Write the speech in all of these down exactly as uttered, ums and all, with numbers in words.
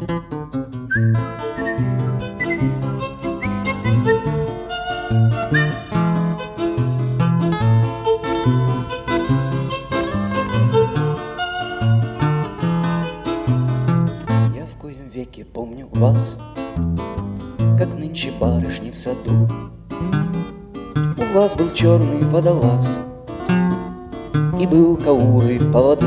Я в коем веке помню вас, как нынче барышни в саду. У вас был черный водолаз и был каурой в поводу.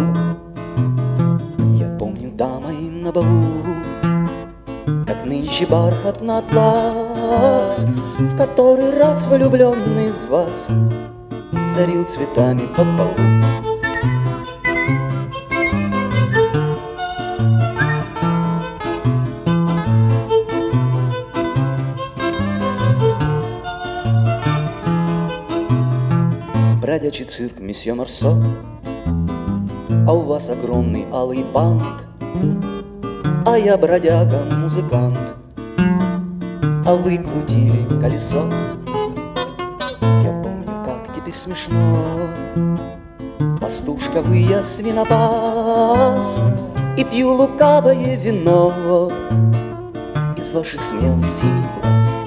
Я помню дамой на балу, как нынче бархат на атлас, в который раз влюбленный в вас зарил цветами по полу. Бродячий цирк месье Марсо, а у вас огромный алый бант, а я бродяга-музыкант, а вы крутили колесо. Я помню, как теперь смешно, пастушка вы, я свинопас, и пью лукавое вино из ваших смелых синих глаз.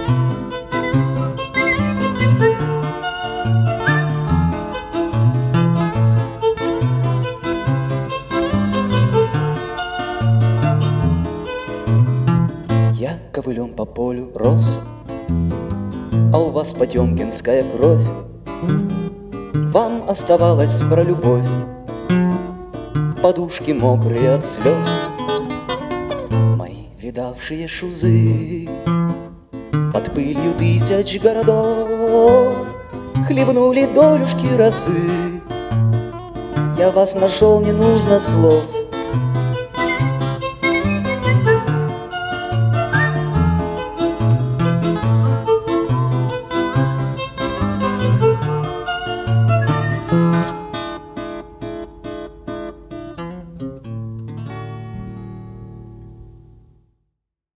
Я ковылем по полю рос, а у вас потемкинская кровь. Вам оставалось про любовь подушки мокрые от слез. Мои видавшие шузы под пылью тысяч городов хлебнули долюшки росы. Я вас нашел, не нужно слов.